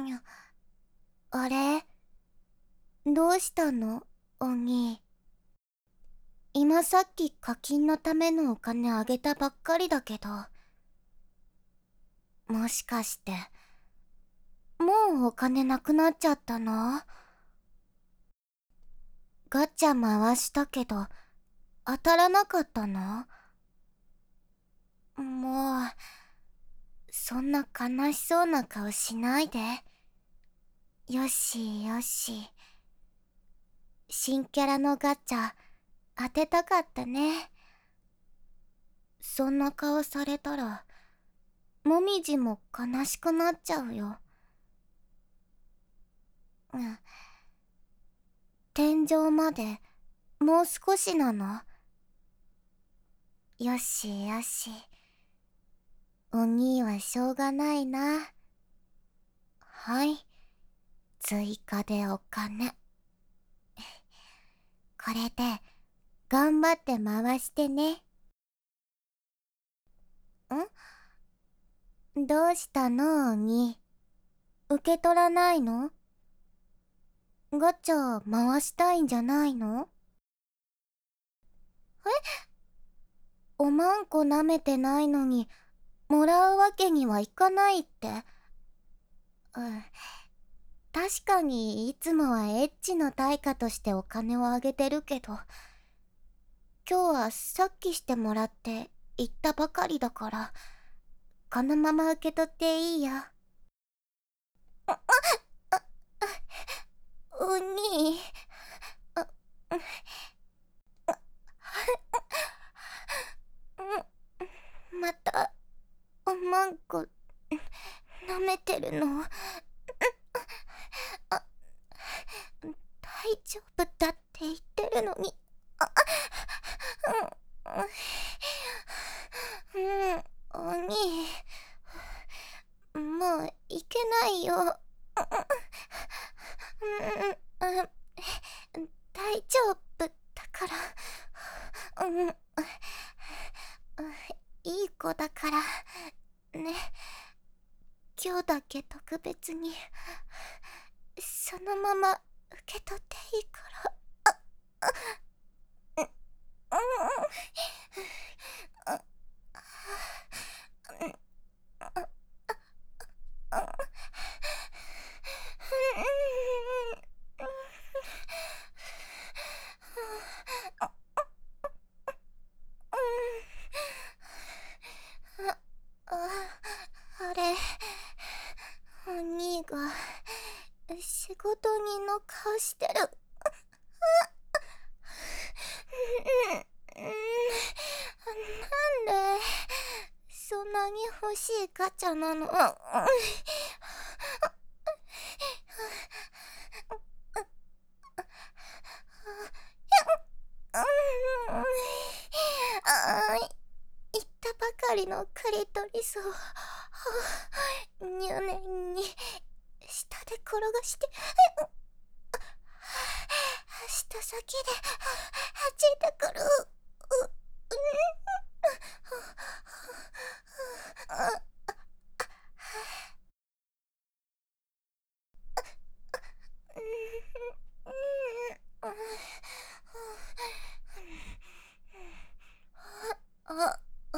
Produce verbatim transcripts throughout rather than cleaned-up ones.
にゃあれ、どうしたのお兄。今さっき課金のためのお金あげたばっかりだけど、もしかしてもうお金なくなっちゃったの？ガチャ回したけど当たらなかったの？もうそんな悲しそうな顔しないで。よしよし、新キャラのガチャ当てたかったね。そんな顔されたらもみじも悲しくなっちゃうよ。うん、天井までもう少しなの。よしよし、お兄はしょうがないな。はい、追加でお金。これで頑張って回してね。ん？どうしたのお兄。受け取らないの？ガチャ回したいんじゃないの？え？おまんこ舐めてないのにもらうわけにはいかないって。うん、確かにいつもはエッチの対価としてお金をあげてるけど、今日はさっきしてもらって言ったばかりだから、このまま受け取っていいよ。あ、あ、あ、お兄。あ、またおまんこ舐めてるの？あ、大丈夫だって言ってるのに。あ、うん、うん、お兄、もういけないよ。うん、うん、大丈夫だから。うん、いい子だからね。今日だけ特別にそのまま受け取っていいから。うん、うん、あ、あれ、お兄が仕事人の顔してる。なんでそんなに欲しいガチャなの？言ったばかりのクリトリスを入念に下で転がして、舌先で弾いてくる。あ、うん、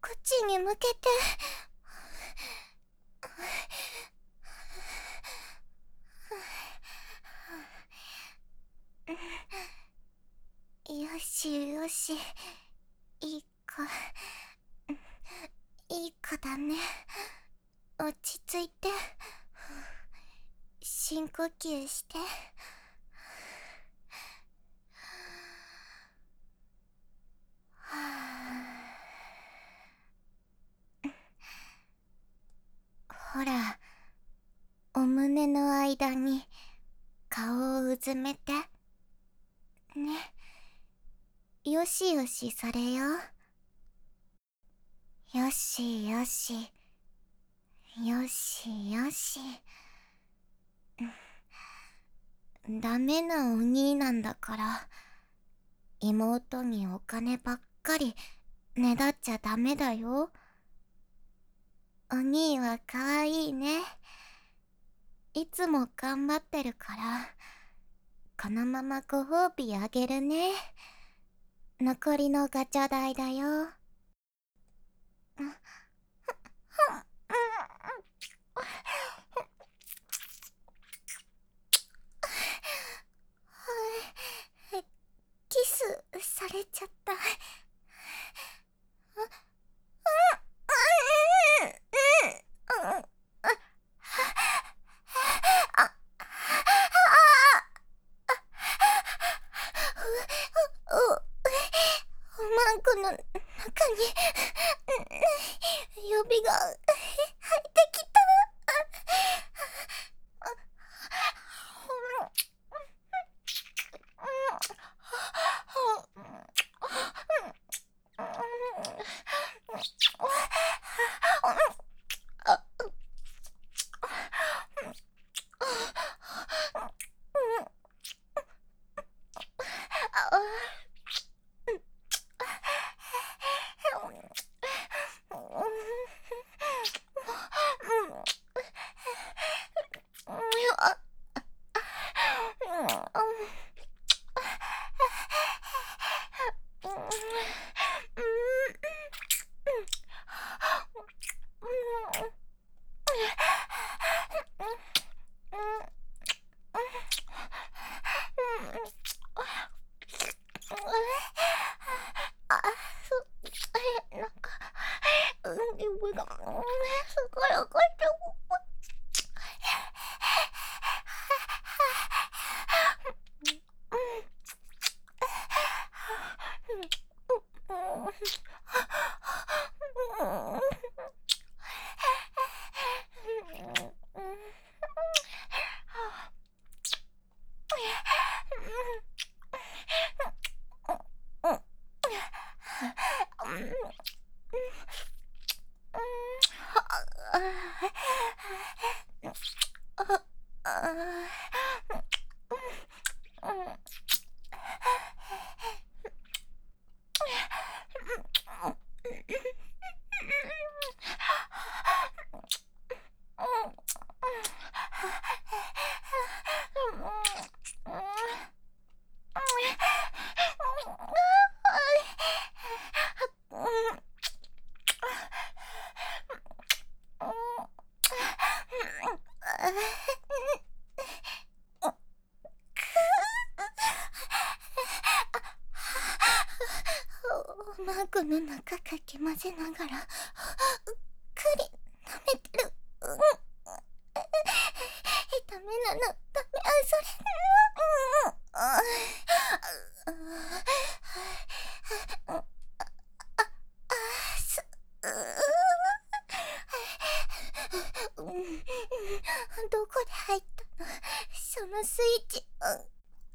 口に向けて。よしよし、いい子、いい子だね。落ち着いて、深呼吸して。ほら、お胸の間に顔をうずめてね。よしよし、それよ。よしよし、よしよし。ダメなお兄なんだから、妹にお金ばっかりねだっちゃダメだよ。お兄はかわいいね。いつも頑張ってるから、このままご褒美あげるね。残りのガチャ代だよ。キスされちゃった。おまんこの中に指が入ってきた。すごい怒ってる。マークの中かき混ぜながらうっかり舐めてる。うん、ダメなの、ダメ、あ、それ、うん、ああすうん、どこで入ったの、そのスイッチ。うん、あ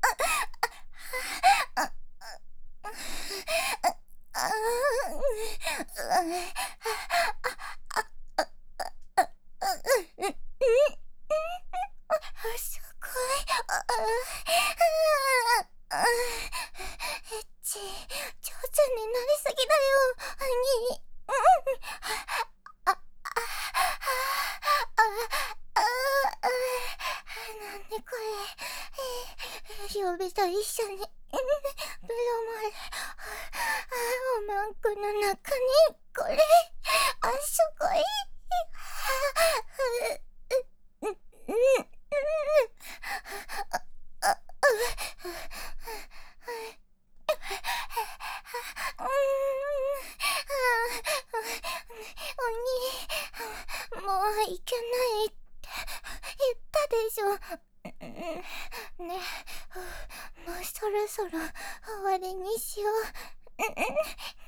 あああすごい。エッチ、上手になりすぎだよ、兄。なんでこれ、指と一緒にベロまで。おまんこの中にこれ。 いけないって言ったでしょ。ねえ、もうそろそろ終わりにしよう。ねえ、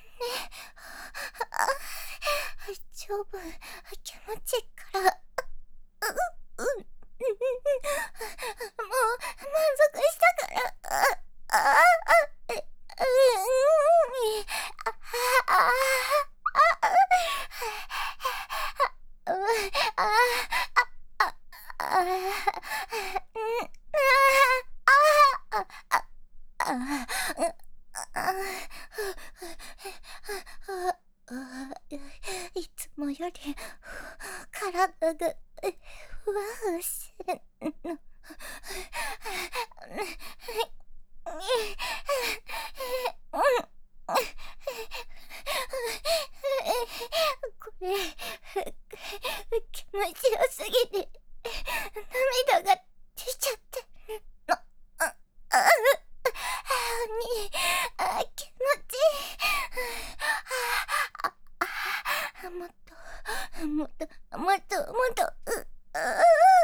丈夫、気持ちいいから。う、う、もう満足したから。ああ、え、うん、ああ、ああ、ああ、ああ、いつもより体がふわふわしてるの。これ気持ちよすぎて涙が出ちゃってるの。ああにあ気持ちいい。ああもっともっともっともっとうあ